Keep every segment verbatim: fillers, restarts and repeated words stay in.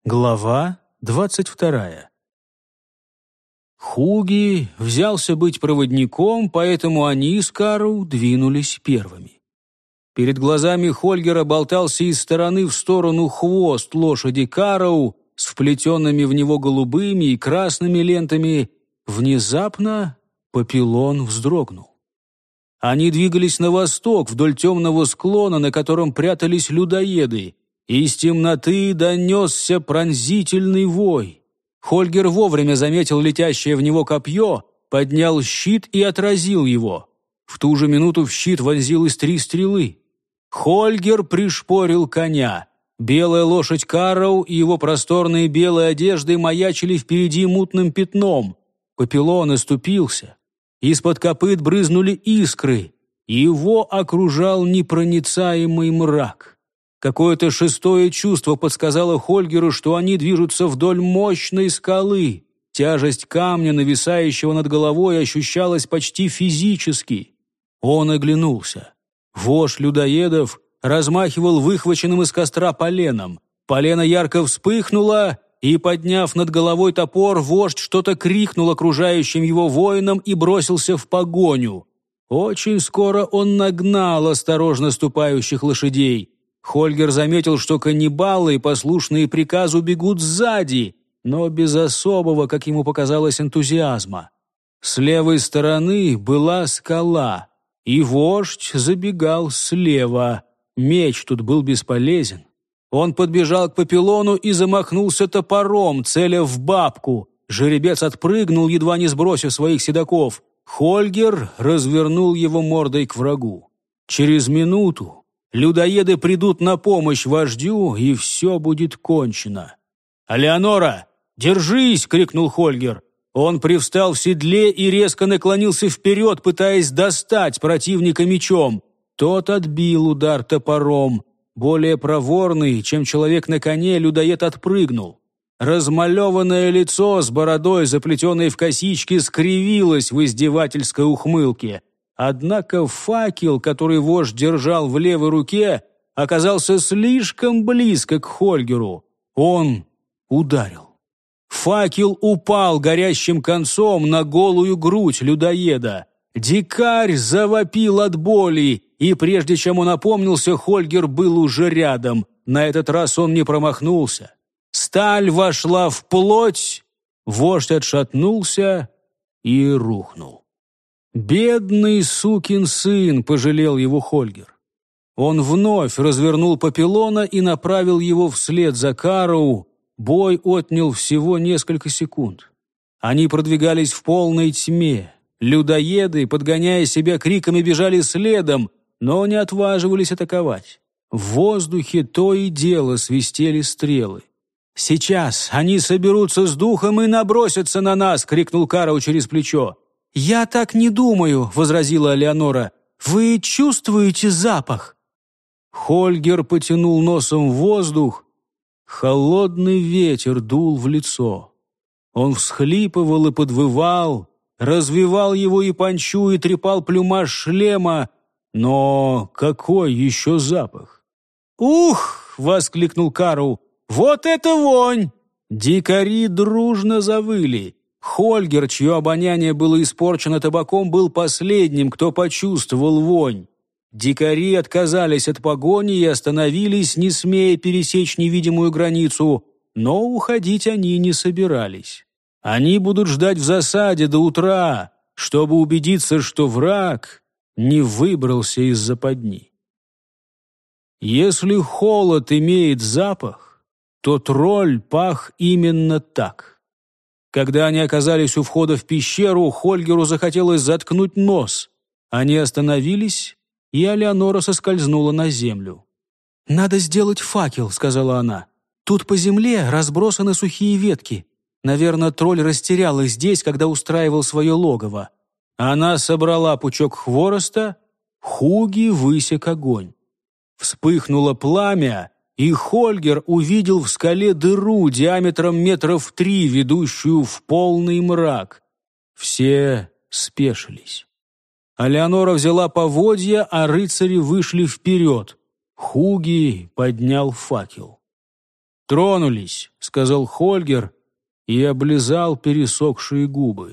Глава двадцать вторая. Хуги взялся быть проводником, поэтому они с Кару двинулись первыми. Перед глазами Хольгера болтался из стороны в сторону хвост лошади Карау с вплетенными в него голубыми и красными лентами. Внезапно Папилон вздрогнул. Они двигались на восток, вдоль темного склона, на котором прятались людоеды. Из темноты донесся пронзительный вой. Хольгер вовремя заметил летящее в него копье, поднял щит и отразил его. В ту же минуту в щит вонзилось три стрелы. Хольгер пришпорил коня. Белая лошадь Карау и его просторные белые одежды маячили впереди мутным пятном. Папилон оступился. Из-под копыт брызнули искры. Его окружал непроницаемый мрак. Какое-то шестое чувство подсказало Хольгеру, что они движутся вдоль мощной скалы. Тяжесть камня, нависающего над головой, ощущалась почти физически. Он оглянулся. Вождь людоедов размахивал выхваченным из костра поленом. Полено ярко вспыхнуло, и, подняв над головой топор, вождь что-то крикнул окружающим его воинам и бросился в погоню. Очень скоро он нагнал осторожно ступающих лошадей. Хольгер заметил, что каннибалы, послушные приказу, бегут сзади, но без особого, как ему показалось, энтузиазма. С левой стороны была скала, и вождь забегал слева. Меч тут был бесполезен. Он подбежал к Папилону и замахнулся топором, целя в бабку. Жеребец отпрыгнул, едва не сбросив своих седаков. Хольгер развернул его мордой к врагу. Через минуту людоеды придут на помощь вождю, и все будет кончено. «Алеонора, держись!» — крикнул Хольгер. Он привстал в седле и резко наклонился вперед, пытаясь достать противника мечом. Тот отбил удар топором. Более проворный, чем человек на коне, людоед отпрыгнул. Размалеванное лицо с бородой, заплетенной в косички, скривилось в издевательской ухмылке. Однако факел, который вождь держал в левой руке, оказался слишком близко к Хольгеру. Он ударил. Факел упал горящим концом на голую грудь людоеда. Дикарь завопил от боли, и прежде чем он опомнился, Хольгер был уже рядом. На этот раз он не промахнулся. Сталь вошла в плоть, вождь отшатнулся и рухнул. «Бедный сукин сын!» — пожалел его Хольгер. Он вновь развернул Папилона и направил его вслед за Карау. Бой отнял всего несколько секунд. Они продвигались в полной тьме. Людоеды, подгоняя себя криками, бежали следом, но не отваживались атаковать. В воздухе то и дело свистели стрелы. «Сейчас они соберутся с духом и набросятся на нас!» — крикнул Карау через плечо. «Я так не думаю», — возразила Алеонора. «Вы чувствуете запах?» Хольгер потянул носом в воздух. Холодный ветер дул в лицо. Он всхлипывал и подвывал, развивал его и панчу, и трепал плюмаж шлема. Но какой еще запах? «Ух!» — воскликнул Кару. «Вот это вонь!» Дикари дружно завыли. Хольгер, чье обоняние было испорчено табаком, был последним, кто почувствовал вонь. Дикари отказались от погони и остановились, не смея пересечь невидимую границу, но уходить они не собирались. Они будут ждать в засаде до утра, чтобы убедиться, что враг не выбрался из западни. Если холод имеет запах, то тролль пах именно так. Когда они оказались у входа в пещеру, Хольгеру захотелось заткнуть нос. Они остановились, и Алеонора соскользнула на землю. «Надо сделать факел», — сказала она. «Тут по земле разбросаны сухие ветки. Наверное, тролль растерял их здесь, когда устраивал свое логово». Она собрала пучок хвороста, Хуги высек огонь. Вспыхнуло пламя, и Хольгер увидел в скале дыру диаметром метров три, ведущую в полный мрак. Все спешились. Алеонора взяла поводья, а рыцари вышли вперед. Хуги поднял факел. «Тронулись», — сказал Хольгер и облизал пересохшие губы.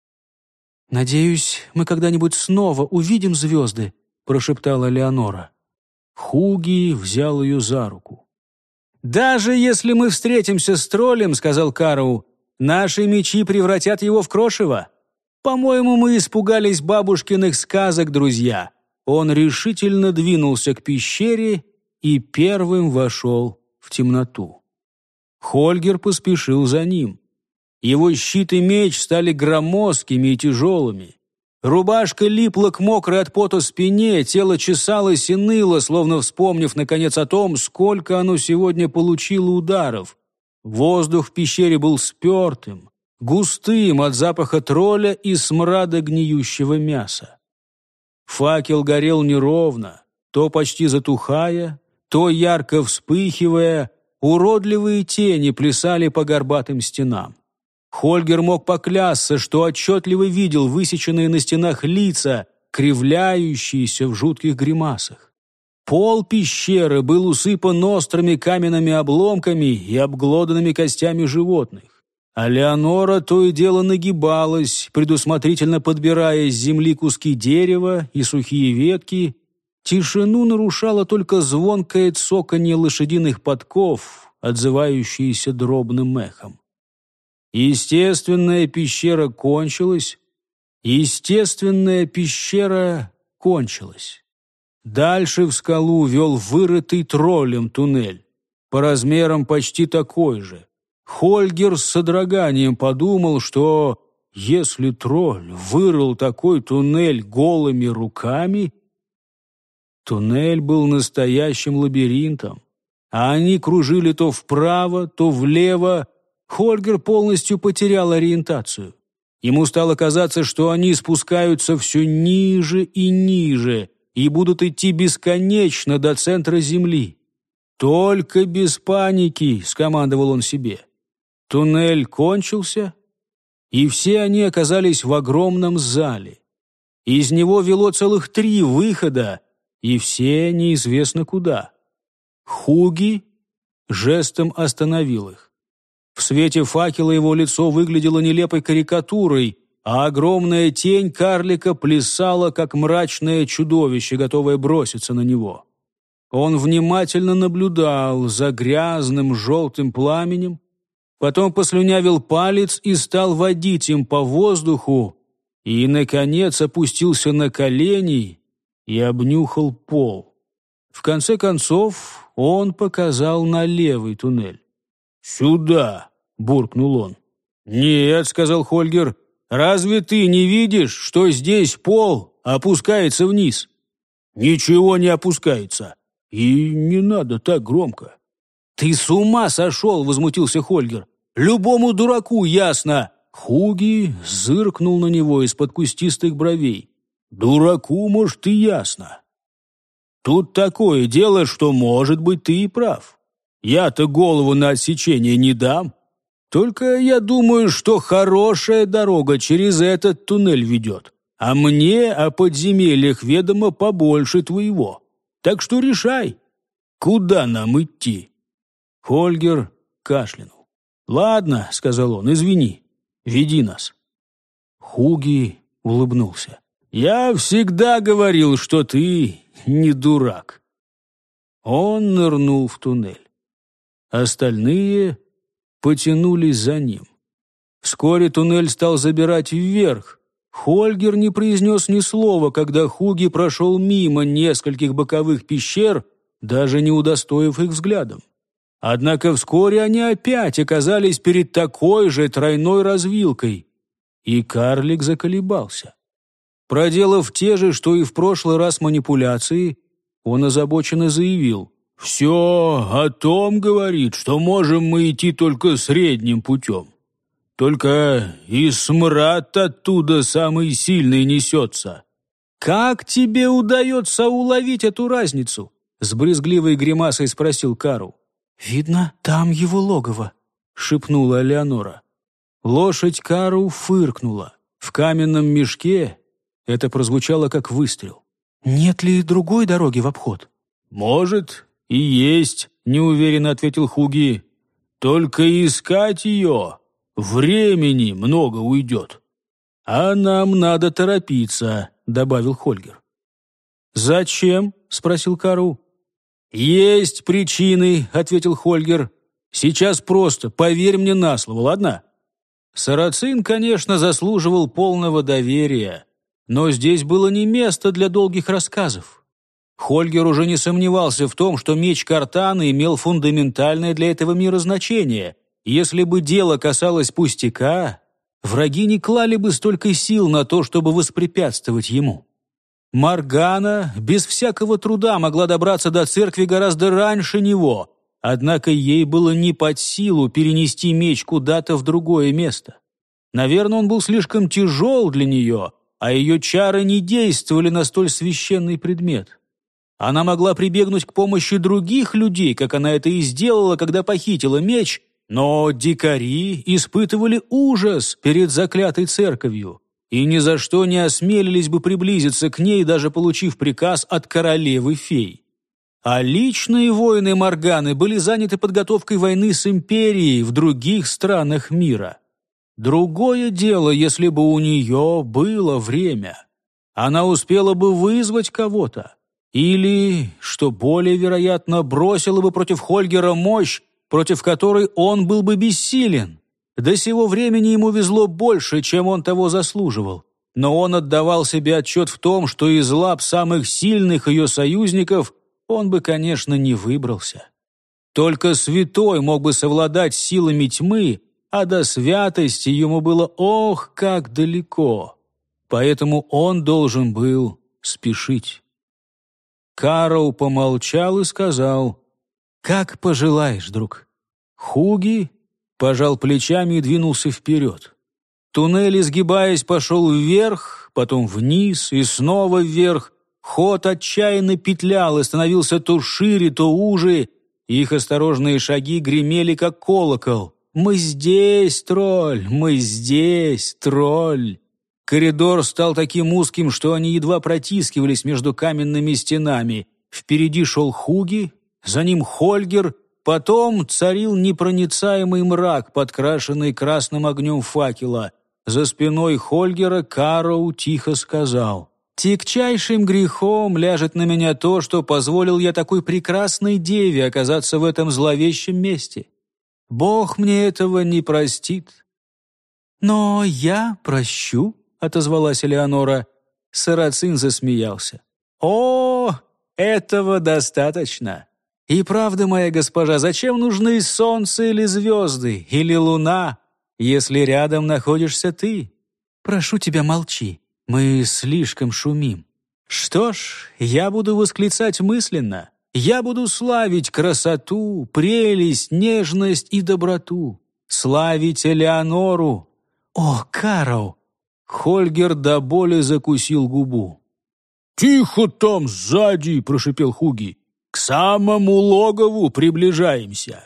«Надеюсь, мы когда-нибудь снова увидим звезды», — прошептала Леонора. Хуги взял ее за руку. «Даже если мы встретимся с троллем, — сказал Кару, — наши мечи превратят его в крошево. По-моему, мы испугались бабушкиных сказок, друзья». Он решительно двинулся к пещере и первым вошел в темноту. Хольгер поспешил за ним. Его щит и меч стали громоздкими и тяжелыми. Рубашка липла к мокрой от пота спине, тело чесалось и ныло, словно вспомнив, наконец, о том, сколько оно сегодня получило ударов. Воздух в пещере был спертым, густым от запаха тролля и смрада гниющего мяса. Факел горел неровно, то почти затухая, то ярко вспыхивая, уродливые тени плясали по горбатым стенам. Хольгер мог поклясться, что отчетливо видел высеченные на стенах лица, кривляющиеся в жутких гримасах. Пол пещеры был усыпан острыми каменными обломками и обглоданными костями животных. А Леонора то и дело нагибалась, предусмотрительно подбирая с земли куски дерева и сухие ветки. Тишину нарушало только звонкое цоканье лошадиных подков, отзывающееся дробным эхом. Естественная пещера кончилась. Естественная пещера кончилась. Дальше в скалу вел вырытый троллем туннель, по размерам почти такой же. Хольгер с содроганием подумал, что если тролль вырыл такой туннель голыми руками... Туннель был настоящим лабиринтом, а они кружили то вправо, то влево. Хольгер полностью потерял ориентацию. Ему стало казаться, что они спускаются все ниже и ниже и будут идти бесконечно до центра земли. «Только без паники», — скомандовал он себе. Туннель кончился, и все они оказались в огромном зале. Из него вело целых три выхода, и все неизвестно куда. Хуги жестом остановил их. В свете факела его лицо выглядело нелепой карикатурой, а огромная тень карлика плясала, как мрачное чудовище, готовое броситься на него. Он внимательно наблюдал за грязным желтым пламенем, потом послюнявил палец и стал водить им по воздуху, и, наконец, опустился на колени и обнюхал пол. В конце концов, он показал на левый туннель. «Сюда!» — буркнул он. «Нет», — сказал Хольгер, — «разве ты не видишь, что здесь пол опускается вниз?» «Ничего не опускается. И не надо так громко». «Ты с ума сошел!» — возмутился Хольгер. «Любому дураку ясно!» Хуги зыркнул на него из-под кустистых бровей. «Дураку, может, и ясно. Тут такое дело, что, может быть, ты и прав. Я-то голову на отсечение не дам. Только я думаю, что хорошая дорога через этот туннель ведет, а мне о подземельях ведомо побольше твоего. Так что решай, куда нам идти?» Хольгер кашлянул. «Ладно», — сказал он, — «извини, веди нас». Хуги улыбнулся. «Я всегда говорил, что ты не дурак». Он нырнул в туннель. Остальные потянулись за ним. Вскоре туннель стал забирать вверх. Хольгер не произнес ни слова, когда Хуги прошел мимо нескольких боковых пещер, даже не удостоив их взглядом. Однако вскоре они опять оказались перед такой же тройной развилкой, и карлик заколебался. Проделав те же, что и в прошлый раз манипуляции, он озабоченно заявил: «Все о том говорит, что можем мы идти только средним путем. Только и смрад оттуда самый сильный несется». «Как тебе удается уловить эту разницу?» — с брезгливой гримасой спросил Кару. «Видно, там его логово», — шепнула Леонора. Лошадь Кару фыркнула. В каменном мешке это прозвучало как выстрел. «Нет ли другой дороги в обход?» «Может, и есть», — неуверенно ответил Хуги. Только искать ее времени много уйдет. А нам надо торопиться», — добавил Хольгер. «Зачем?» — спросил Кару. «Есть причины», — ответил Хольгер. «Сейчас просто, поверь мне на слово, ладно?» Сарацин, конечно, заслуживал полного доверия, но здесь было не место для долгих рассказов. Хольгер уже не сомневался в том, что меч Картана имел фундаментальное для этого мира значение. Если бы дело касалось пустяка, враги не клали бы столько сил на то, чтобы воспрепятствовать ему. Моргана без всякого труда могла добраться до церкви гораздо раньше него, однако ей было не под силу перенести меч куда-то в другое место. Наверное, он был слишком тяжел для нее, а ее чары не действовали на столь священный предмет. Она могла прибегнуть к помощи других людей, как она это и сделала, когда похитила меч, но дикари испытывали ужас перед заклятой церковью и ни за что не осмелились бы приблизиться к ней, даже получив приказ от королевы-фей. А личные воины Морганы были заняты подготовкой войны с империей в других странах мира. Другое дело, если бы у нее было время. Она успела бы вызвать кого-то. Или, что более вероятно, бросила бы против Хольгера мощь, против которой он был бы бессилен. До сего времени ему везло больше, чем он того заслуживал. Но он отдавал себе отчет в том, что из лап самых сильных ее союзников он бы, конечно, не выбрался. Только святой мог бы совладать с силами тьмы, а до святости ему было ох, как далеко. Поэтому он должен был спешить. Кароу помолчал и сказал: «Как пожелаешь, друг». Хуги пожал плечами и двинулся вперед. Туннель, изгибаясь, пошел вверх, потом вниз и снова вверх. Ход отчаянно петлял и становился то шире, то уже. Их осторожные шаги гремели, как колокол. «Мы здесь, тролль! Мы здесь, тролль!» Коридор стал таким узким, что они едва протискивались между каменными стенами. Впереди шел Хуги, за ним Хольгер, потом царил непроницаемый мрак, подкрашенный красным огнем факела. За спиной Хольгера Кароу тихо сказал: «Тягчайшим грехом ляжет на меня то, что позволил я такой прекрасной деве оказаться в этом зловещем месте. Бог мне этого не простит». «Но я прощу», — отозвалась Элеонора. Сарацин засмеялся. «О, этого достаточно. И правда, моя госпожа, зачем нужны солнце или звезды, или луна, если рядом находишься ты? Прошу тебя, молчи, мы слишком шумим. Что ж, я буду восклицать мысленно. Я буду славить красоту, прелесть, нежность и доброту. Славить Элеонору. О, Кароу!» Хольгер до боли закусил губу. «Тихо там сзади!» — прошипел Хуги. «К самому логову приближаемся!»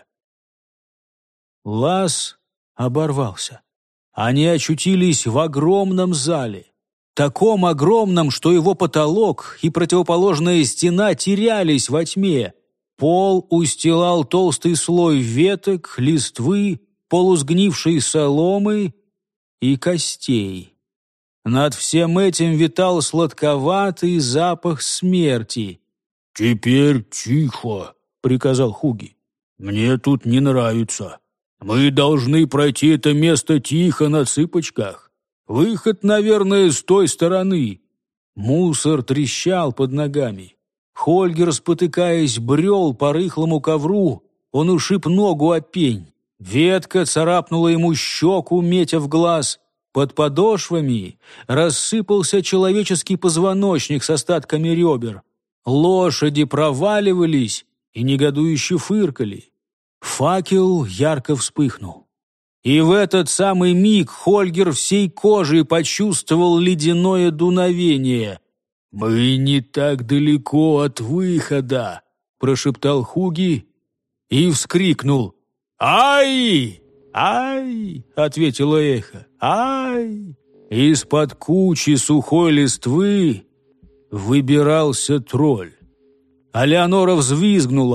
Лаз оборвался. Они очутились в огромном зале. Таком огромном, что его потолок и противоположная стена терялись во тьме. Пол устилал толстый слой веток, листвы, полусгнившей соломы и костей. Над всем этим витал сладковатый запах смерти. «Теперь тихо», — приказал Хуги. «Мне тут не нравится. Мы должны пройти это место тихо на цыпочках. Выход, наверное, с той стороны». Мусор трещал под ногами. Хольгер, спотыкаясь, брел по рыхлому ковру. Он ушиб ногу о пень. Ветка царапнула ему щеку, метя в глаз. Под подошвами рассыпался человеческий позвоночник с остатками ребер. Лошади проваливались и негодующе фыркали. Факел ярко вспыхнул. И в этот самый миг Хольгер всей кожей почувствовал ледяное дуновение. «Мы не так далеко от выхода», — прошептал Хуги и вскрикнул. «Ай! Ай!» — ответило эхо. «Ай!» Из-под кучи сухой листвы выбирался тролль. А Леонора взвизгнула.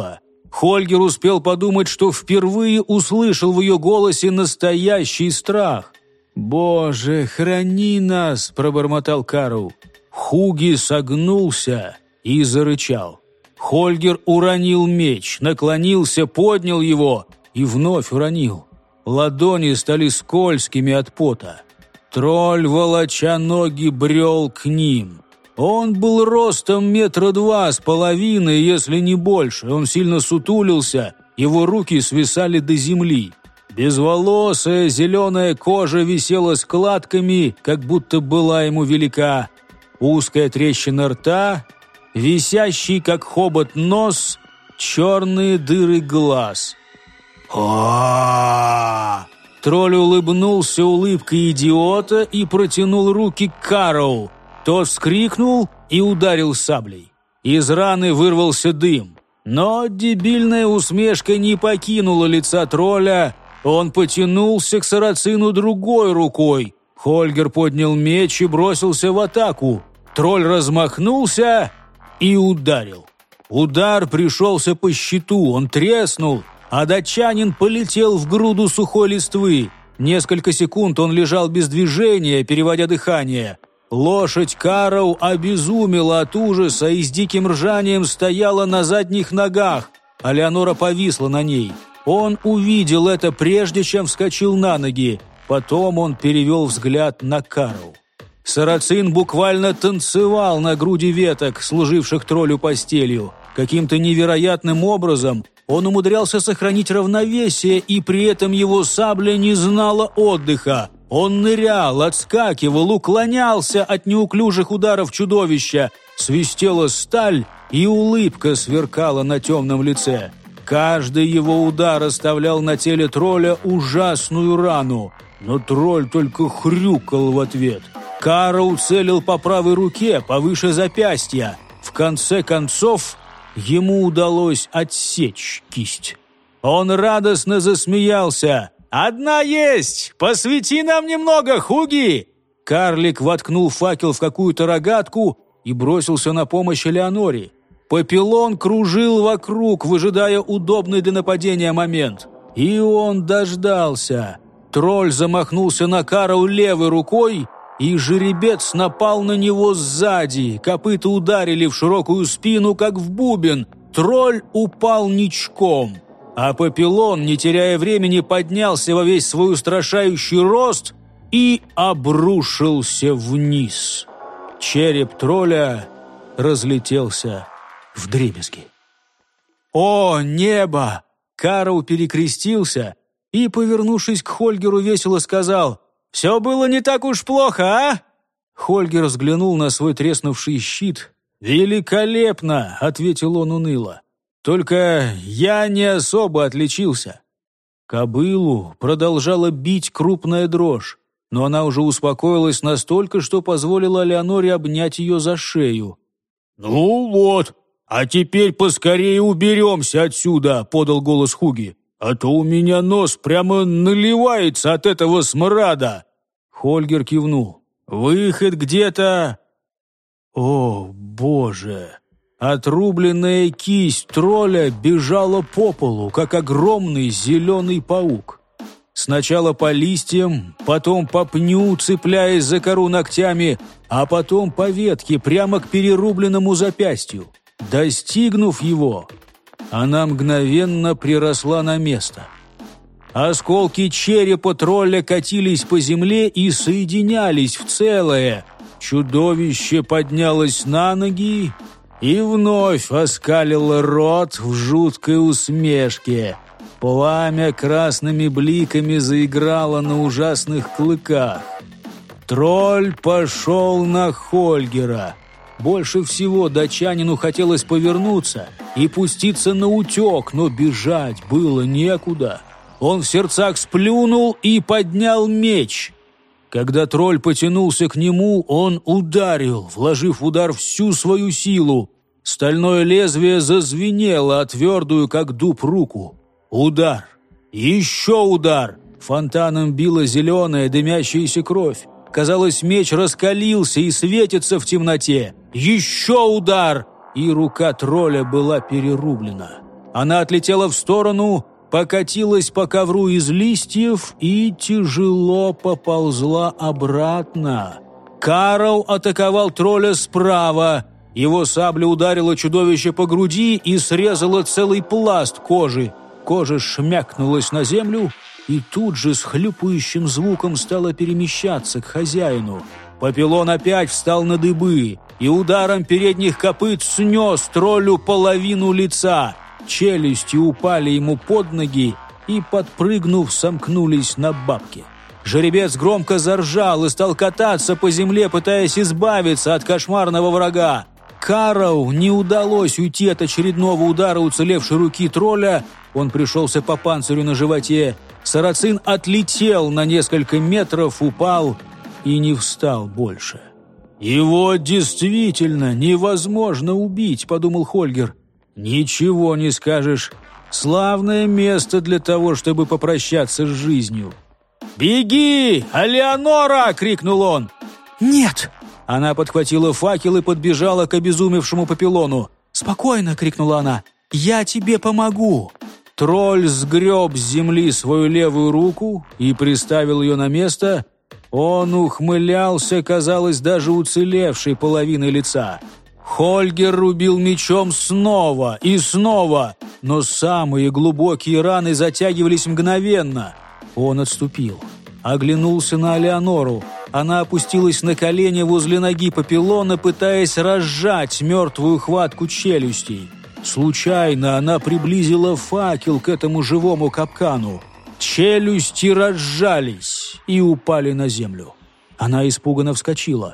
Хольгер успел подумать, что впервые услышал в ее голосе настоящий страх. «Боже, храни нас!» – пробормотал Карл. Хуги согнулся и зарычал. Хольгер уронил меч, наклонился, поднял его и вновь уронил. Ладони стали скользкими от пота. Тролль, волоча ноги, брел к ним. Он был ростом метра два с половиной, если не больше. Он сильно сутулился, его руки свисали до земли. Безволосая зеленая кожа висела складками, как будто была ему велика. Узкая трещина рта, висящий, как хобот, нос, черные дыры глаз. «О-о-о!» Тролль улыбнулся улыбкой идиота и протянул руки к Карроу. Тот вскрикнул и ударил саблей. Из раны вырвался дым. Но дебильная усмешка не покинула лица тролля. Он потянулся к сарацину другой рукой. Хольгер поднял меч и бросился в атаку. Тролль размахнулся и ударил. Удар пришелся по щиту, он треснул, а датчанин полетел в груду сухой листвы. Несколько секунд он лежал без движения, переводя дыхание. Лошадь Карроу обезумела от ужаса и с диким ржанием стояла на задних ногах, а Леонора повисла на ней. Он увидел это, прежде чем вскочил на ноги. Потом он перевел взгляд на Карроу. Сарацин буквально танцевал на груди веток, служивших троллю постелью. Каким-то невероятным образом он умудрялся сохранить равновесие, и при этом его сабля не знала отдыха. Он нырял, отскакивал, уклонялся от неуклюжих ударов чудовища. Свистела сталь, и улыбка сверкала на темном лице. Каждый его удар оставлял на теле тролля ужасную рану, но тролль только хрюкал в ответ. Карроу целил по правой руке, повыше запястья. В конце концов, ему удалось отсечь кисть. Он радостно засмеялся. «Одна есть! Посвети нам немного, Хуги!» Карлик воткнул факел в какую-то рогатку и бросился на помощь Элеоноре. Папилон кружил вокруг, выжидая удобный для нападения момент. И он дождался. Тролль замахнулся на Карроу левой рукой, и жеребец напал на него сзади. Копыта ударили в широкую спину, как в бубен. Тролль упал ничком. А Папилон, не теряя времени, поднялся во весь свой устрашающий рост и обрушился вниз. Череп тролля разлетелся вдребезги. «О, небо!» Карроу перекрестился и, повернувшись к Хольгеру, весело сказал: «Все было не так уж плохо, а?» Хольгер взглянул на свой треснувший щит. «Великолепно!» — ответил он уныло. «Только я не особо отличился». Кобылу продолжала бить крупная дрожь, но она уже успокоилась настолько, что позволила Леоноре обнять ее за шею. «Ну вот, а теперь поскорее уберемся отсюда», — подал голос Хуги. «А то у меня нос прямо наливается от этого смрада». Хольгер кивнул. «Выход где-то...» О, боже! Отрубленная кисть тролля бежала по полу, как огромный зеленый паук. Сначала по листьям, потом по пню, цепляясь за кору ногтями, а потом по ветке прямо к перерубленному запястью. Достигнув его, она мгновенно приросла на место. Осколки черепа тролля катились по земле и соединялись в целое. Чудовище поднялось на ноги и вновь оскалило рот в жуткой усмешке. Пламя красными бликами заиграло на ужасных клыках. Тролль пошел на Хольгера. Больше всего датчанину хотелось повернуться и пуститься наутек, но бежать было некуда. Он в сердцах сплюнул и поднял меч. Когда тролль потянулся к нему, он ударил, вложив в удар всю свою силу. Стальное лезвие зазвенело о твердую, как дуб, руку. Удар. Еще удар. Фонтаном била зеленая дымящаяся кровь. Казалось, меч раскалился и светится в темноте. Еще удар. И рука тролля была перерублена. Она отлетела в сторону, покатилась по ковру из листьев и тяжело поползла обратно. Карл атаковал тролля справа. Его сабля ударила чудовище по груди и срезала целый пласт кожи. Кожа шмякнулась на землю и тут же с хлюпающим звуком стала перемещаться к хозяину. Папилон опять встал на дыбы и ударом передних копыт снес троллю половину лица. Челюсти упали ему под ноги и, подпрыгнув, сомкнулись на бабке. Жеребец громко заржал и стал кататься по земле, пытаясь избавиться от кошмарного врага. Карл не удалось уйти от очередного удара уцелевшей руки тролля. Он пришелся по панцирю на животе. Сарацин отлетел на несколько метров, упал и не встал больше. «Его действительно невозможно убить», — подумал Хольгер. «Ничего не скажешь. Славное место для того, чтобы попрощаться с жизнью». «Беги, Алеонора!» — крикнул он. «Нет!» Она подхватила факел и подбежала к обезумевшему Папилону. «Спокойно!» — крикнула она. «Я тебе помогу!» Тролль сгреб с земли свою левую руку и приставил ее на место. Он ухмылялся, казалось, даже уцелевшей половиной лица. Хольгер рубил мечом снова и снова, но самые глубокие раны затягивались мгновенно. Он отступил, оглянулся на Алеонору. Она опустилась на колени возле ноги Папилона, пытаясь разжать мертвую хватку челюстей. Случайно она приблизила факел к этому живому капкану. Челюсти разжались и упали на землю. Она испуганно вскочила.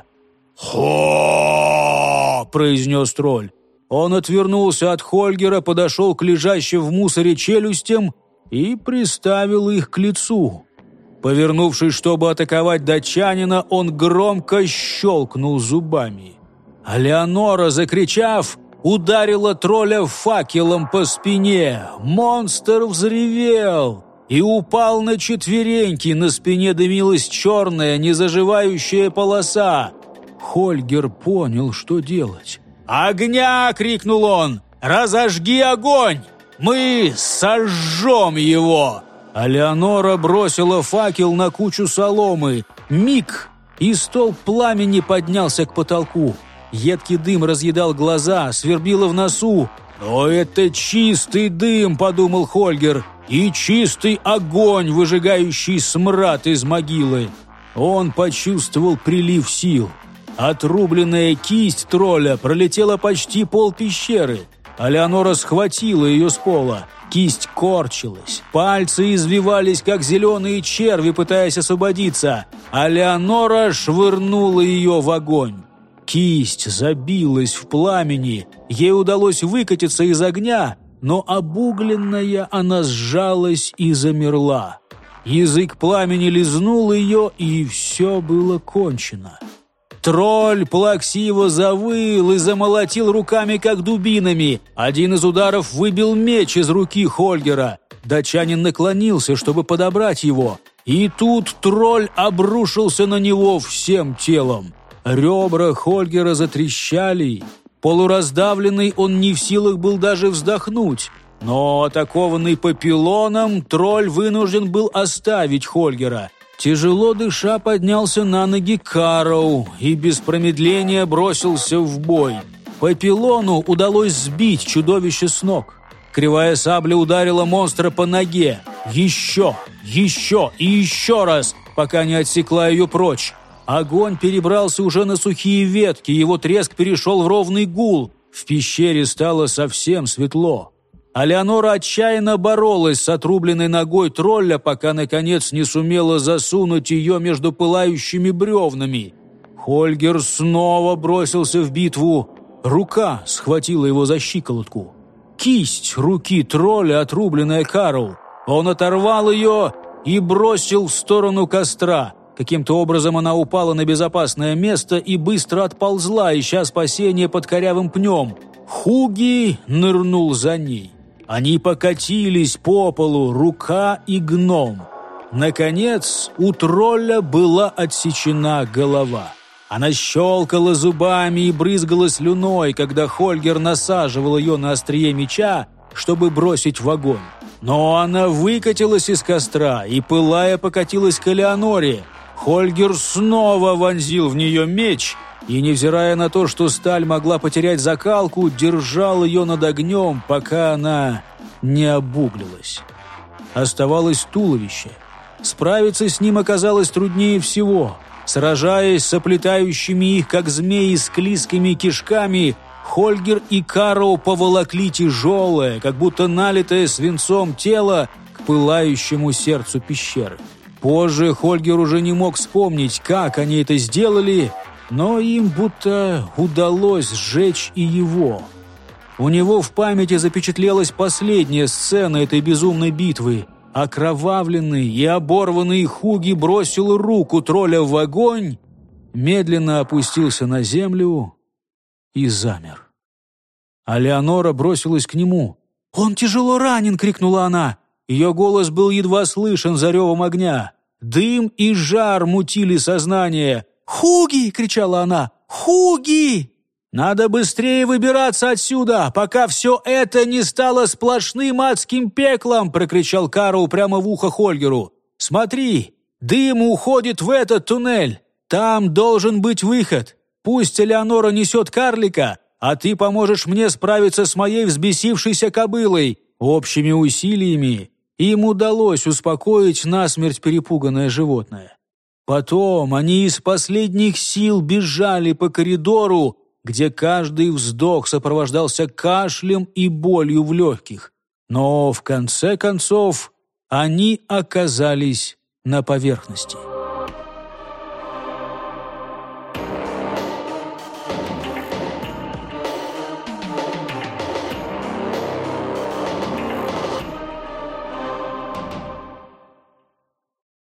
«Хо!» – произнес тролль. Он отвернулся от Хольгера, подошел к лежащим в мусоре челюстям и приставил их к лицу. Повернувшись, чтобы атаковать датчанина, он громко щелкнул зубами. Алеонора, закричав, ударила тролля факелом по спине. Монстр взревел и упал на четвереньки. На спине дымилась черная, незаживающая полоса. Хольгер понял, что делать. «Огня!» — крикнул он. «Разожги огонь! Мы сожжем его!» Алеонора бросила факел на кучу соломы. Миг, и столб пламени поднялся к потолку. Едкий дым разъедал глаза, свербило в носу. «Но это чистый дым», — подумал Хольгер, «и чистый огонь, выжигающий смрад из могилы». Он почувствовал прилив сил. Отрубленная кисть тролля пролетела почти пол пещеры. Алеонора схватила ее с пола. Кисть корчилась, пальцы извивались, как зеленые черви, пытаясь освободиться. Алеонора швырнула ее в огонь. Кисть забилась в пламени. Ей удалось выкатиться из огня, но обугленная она сжалась и замерла. Язык пламени лизнул ее, и все было кончено. Тролль плаксиво завыл и замолотил руками, как дубинами. Один из ударов выбил меч из руки Хольгера. Датчанин наклонился, чтобы подобрать его. И тут тролль обрушился на него всем телом. Ребра Хольгера затрещали. Полураздавленный он не в силах был даже вздохнуть. Но, атакованный Папилоном, тролль вынужден был оставить Хольгера. Тяжело дыша поднялся на ноги Карл и без промедления бросился в бой. Папилону удалось сбить чудовище с ног. Кривая сабля ударила монстра по ноге. Еще, еще и еще раз, пока не отсекла ее прочь. Огонь перебрался уже на сухие ветки, его треск перешел в ровный гул. В пещере стало совсем светло. Алеонора отчаянно боролась с отрубленной ногой тролля, пока, наконец, не сумела засунуть ее между пылающими бревнами. Хольгер снова бросился в битву. Рука схватила его за щиколотку. Кисть руки тролля, отрубленная Карл. Он оторвал ее и бросил в сторону костра. Каким-то образом она упала на безопасное место и быстро отползла, ища спасения под корявым пнем. Хуги нырнул за ней. Они покатились по полу, рука и гном. Наконец, у тролля была отсечена голова. Она щелкала зубами и брызгала слюной, когда Хольгер насаживал ее на острие меча, чтобы бросить в огонь. Но она выкатилась из костра и, пылая, покатилась к Элеоноре. Хольгер снова вонзил в нее меч и, невзирая на то, что сталь могла потерять закалку, держал ее над огнем, пока она не обуглилась. Оставалось туловище. Справиться с ним оказалось труднее всего. Сражаясь с оплетающими их, как змеи, склизкими кишками, Хольгер и Кароу поволокли тяжелое, как будто налитое свинцом тело, к пылающему сердцу пещеры. Позже Хольгер уже не мог вспомнить, как они это сделали, но им будто удалось сжечь и его. У него в памяти запечатлелась последняя сцена этой безумной битвы. Окровавленный и оборванный Хуги бросил руку тролля в огонь, медленно опустился на землю и замер. А Леонора бросилась к нему. «Он тяжело ранен!» — крикнула она. Ее голос был едва слышен за ревом огня. Дым и жар мутили сознание. «Хуги!» — кричала она. «Хуги! Надо быстрее выбираться отсюда, пока все это не стало сплошным адским пеклом!» — прокричал Кароу прямо в ухо Хольгеру. «Смотри, дым уходит в этот туннель. Там должен быть выход. Пусть Элеонора несет карлика, а ты поможешь мне справиться с моей взбесившейся кобылой». Общими усилиями им удалось успокоить насмерть перепуганное животное. Потом они из последних сил бежали по коридору, где каждый вздох сопровождался кашлем и болью в легких. Но в конце концов они оказались на поверхности.